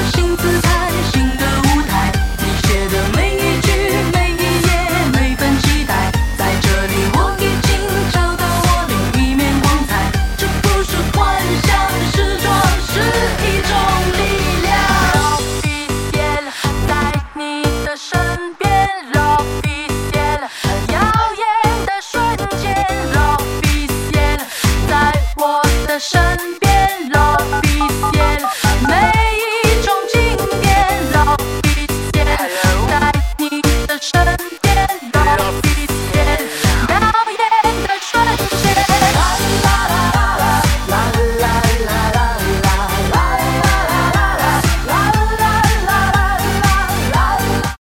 新姿态，新的舞台。你写的每一句每一页每份期待，在这里我已经找到我另一面光彩。这不是幻想，是装是一种力量。Officiel 在你的身边 Officiel 很耀眼的瞬间 Officiel 在我的身边。